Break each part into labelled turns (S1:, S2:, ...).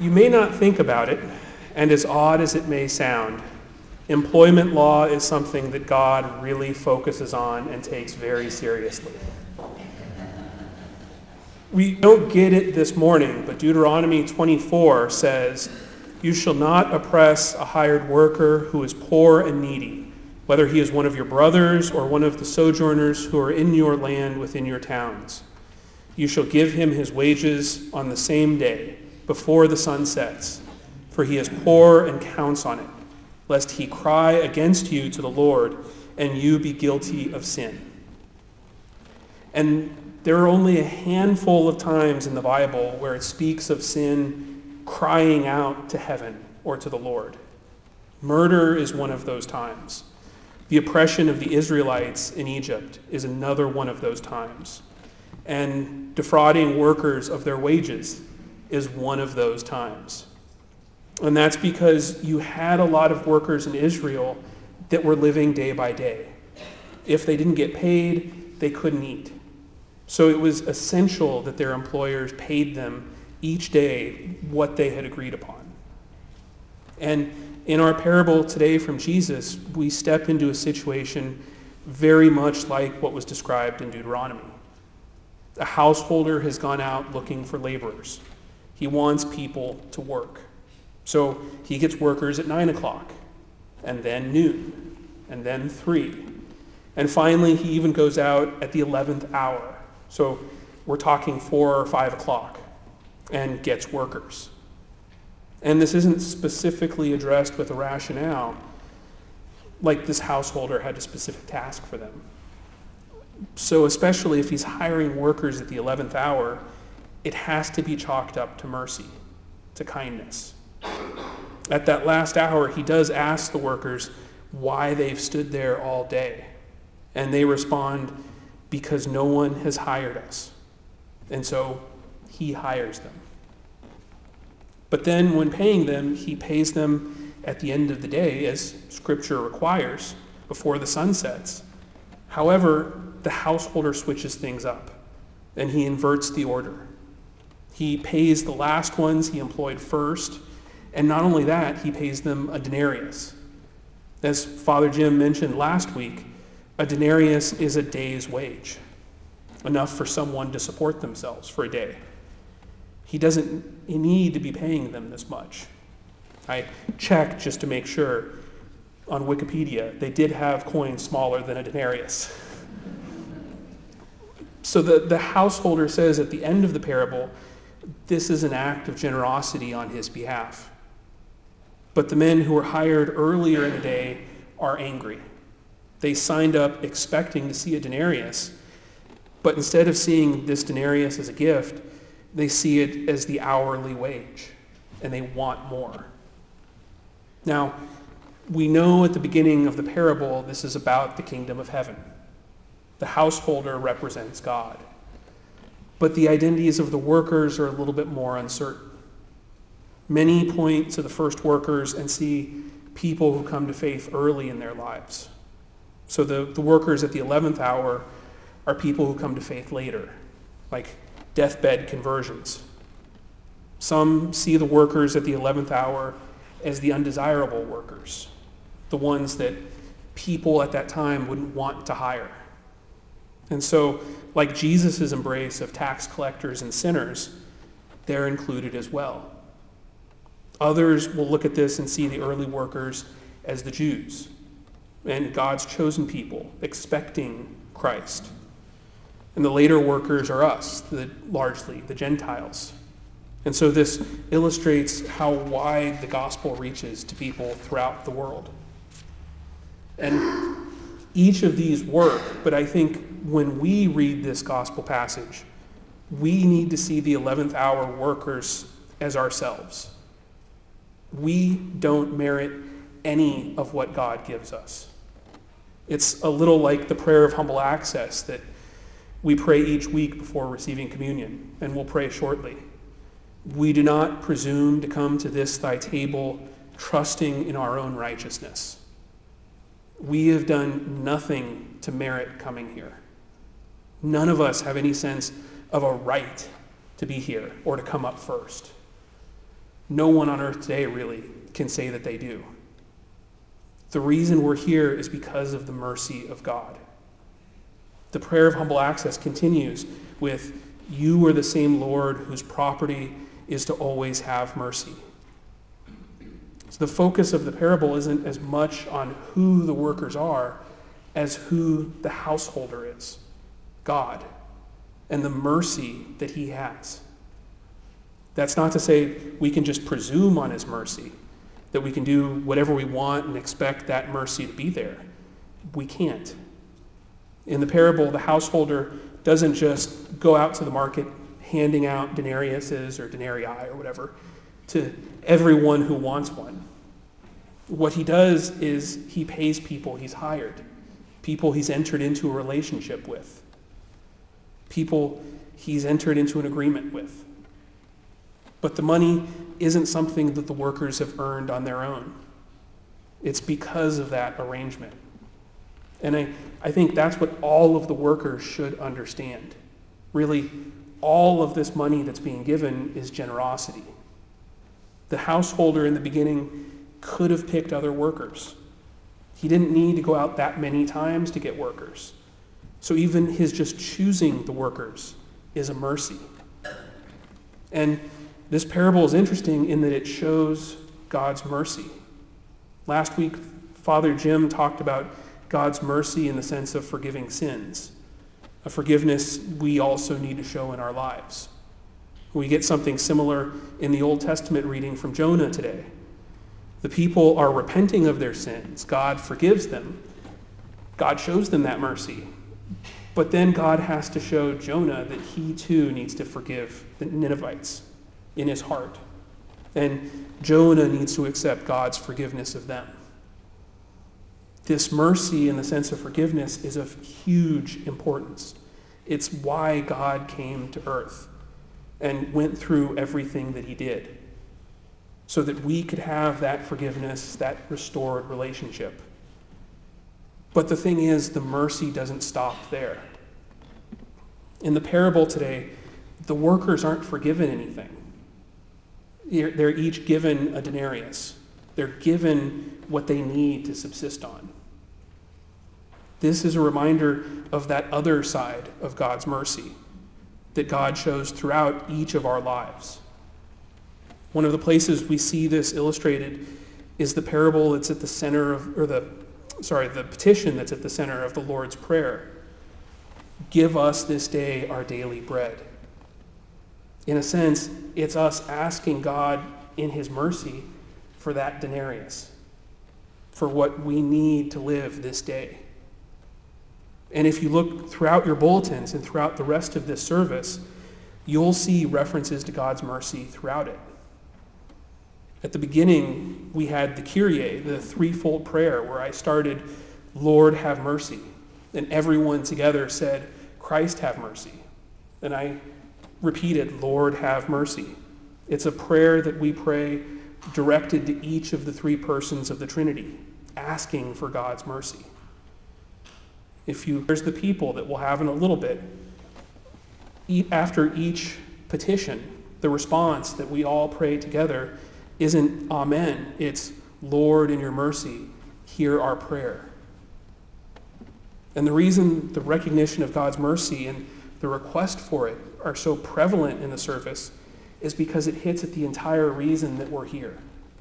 S1: You may not think about it, and as odd as it may sound, employment law is something that God really focuses on and takes very seriously. We don't get it this morning, but Deuteronomy 24 says, "You shall not oppress a hired worker who is poor and needy, whether he is one of your brothers or one of the sojourners who are in your land within your towns. You shall give him his wages on the same day, before the sun sets, for he is poor and counts on it, lest he cry against you to the Lord and you be guilty of sin." And there are only a handful of times in the Bible where it speaks of sin crying out to heaven or to the Lord. Murder is one of those times. The oppression of the Israelites in Egypt is another one of those times. And defrauding workers of their wages is one of those times. And that's because you had a lot of workers in Israel that were living day by day. If they didn't get paid, they couldn't eat. So it was essential that their employers paid them each day what they had agreed upon. And in our parable today from Jesus, we step into a situation very much like what was described in Deuteronomy. A householder has gone out looking for laborers. He wants people to work. So he gets workers at 9 o'clock, and then noon, and then 3. And finally, he even goes out at the 11th hour. So we're talking 4 or 5 o'clock, and gets workers. And this isn't specifically addressed with a rationale, like this householder had a specific task for them. So especially if he's hiring workers at the 11th hour, it has to be chalked up to mercy, to kindness. At that last hour, he does ask the workers why they've stood there all day. And they respond, "Because no one has hired us." And so he hires them. But then when paying them, he pays them at the end of the day, as Scripture requires, before the sun sets. However, the householder switches things up, and he inverts the order. He pays the last ones he employed first, and not only that, he pays them a denarius. As Father Jim mentioned last week, a denarius is a day's wage, enough for someone to support themselves for a day. He doesn't need to be paying them this much. I checked just to make sure on Wikipedia. They did have coins smaller than a denarius. So the householder says at the end of the parable, this is an act of generosity on his behalf. But the men who were hired earlier in the day are angry. They signed up expecting to see a denarius, but instead of seeing this denarius as a gift, they see it as the hourly wage, and they want more. Now, we know at the beginning of the parable this is about the kingdom of heaven. The householder represents God. But the identities of the workers are a little bit more uncertain. Many point to the first workers and see people who come to faith early in their lives. So the workers at the 11th hour are people who come to faith later, like deathbed conversions. Some see the workers at the 11th hour as the undesirable workers, the ones that people at that time wouldn't want to hire. And so, like Jesus' embrace of tax collectors and sinners, they're included as well. Others will look at this and see the early workers as the Jews and God's chosen people, expecting Christ. And the later workers are us, largely the Gentiles. And so this illustrates how wide the gospel reaches to people throughout the world. And each of these work, but I think when we read this gospel passage, we need to see the 11th hour workers as ourselves. We don't merit any of what God gives us. It's a little like the prayer of humble access that we pray each week before receiving communion, and we'll pray shortly. We do not presume to come to this thy table trusting in our own righteousness. We have done nothing to merit coming here. None of us have any sense of a right to be here or to come up first. No one on earth today really can say that they do. The reason we're here is because of the mercy of God. The prayer of humble access continues with, "You are the same Lord whose property is to always have mercy." So the focus of the parable isn't as much on who the workers are as who the householder is, God, and the mercy that he has. That's not to say we can just presume on his mercy, that we can do whatever we want and expect that mercy to be there. We can't. In the parable, the householder doesn't just go out to the market handing out denariuses or denarii or whatever to everyone who wants one. What he does is he pays people he's hired, people he's entered into a relationship with, people he's entered into an agreement with. But the money isn't something that the workers have earned on their own. It's because of that arrangement. And I think that's what all of the workers should understand. Really, all of this money that's being given is generosity. The householder in the beginning could have picked other workers. He didn't need to go out that many times to get workers. So even his just choosing the workers is a mercy. And this parable is interesting in that it shows God's mercy. Last week, Father Jim talked about God's mercy in the sense of forgiving sins, a forgiveness we also need to show in our lives. We get something similar in the Old Testament reading from Jonah today. The people are repenting of their sins. God forgives them. God shows them that mercy. But then God has to show Jonah that he too needs to forgive the Ninevites in his heart. And Jonah needs to accept God's forgiveness of them. This mercy in the sense of forgiveness is of huge importance. It's why God came to earth and went through everything that he did, so that we could have that forgiveness, that restored relationship. But the thing is, the mercy doesn't stop there. In the parable today, the workers aren't forgiven anything. They're each given a denarius. They're given what they need to subsist on. This is a reminder of that other side of God's mercy that God shows throughout each of our lives. One of the places we see this illustrated is the parable that's at the center of, the petition that's at the center of the Lord's Prayer. Give us this day our daily bread. In a sense, it's us asking God in his mercy for that denarius, for what we need to live this day. And if you look throughout your bulletins and throughout the rest of this service, you'll see references to God's mercy throughout it. At the beginning, we had the Kyrie, the threefold prayer, where I started, Lord, have mercy. And everyone together said, Christ, have mercy. And I repeated, Lord, have mercy. It's a prayer that we pray directed to each of the three persons of the Trinity, asking for God's mercy. There's the people that we'll have in a little bit. After each petition, the response that we all pray together isn't Amen. It's, Lord, in your mercy, hear our prayer. And the reason the recognition of God's mercy and the request for it are so prevalent in the service is because it hits at the entire reason that we're here.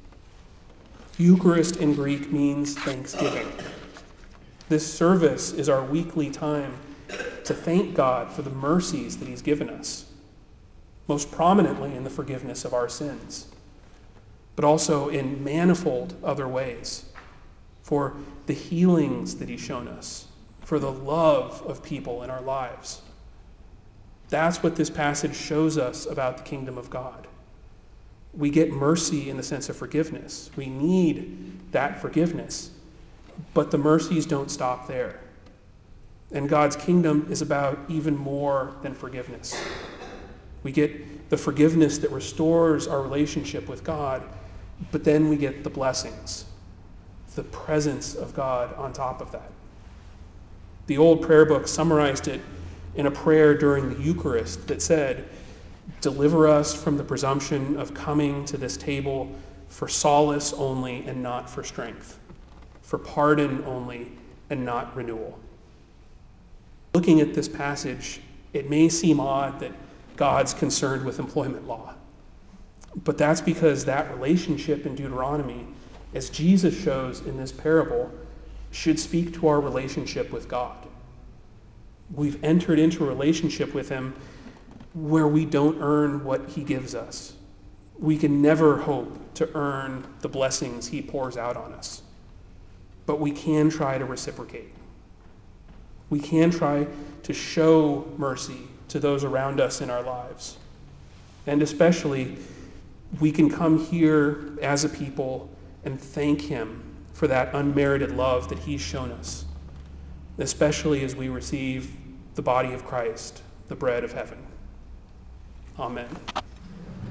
S1: Eucharist in Greek means thanksgiving. This service is our weekly time to thank God for the mercies that he's given us, most prominently in the forgiveness of our sins, but also in manifold other ways, for the healings that he's shown us, for the love of people in our lives. That's what this passage shows us about the kingdom of God. We get mercy in the sense of forgiveness. We need that forgiveness. But the mercies don't stop there. And God's kingdom is about even more than forgiveness. We get the forgiveness that restores our relationship with God, but then we get the blessings, the presence of God on top of that. The old prayer book summarized it in a prayer during the Eucharist that said, Deliver us from the presumption of coming to this table for solace only and not for strength, for pardon only and not renewal. Looking at this passage, it may seem odd that God's concerned with employment law. But that's because that relationship in Deuteronomy, as Jesus shows in this parable, should speak to our relationship with God. We've entered into a relationship with him where we don't earn what he gives us. We can never hope to earn the blessings he pours out on us. But we can try to reciprocate. We can try to show mercy to those around us in our lives. And especially, we can come here as a people and thank him for that unmerited love that he's shown us, especially as we receive the body of Christ, the bread of heaven. Amen.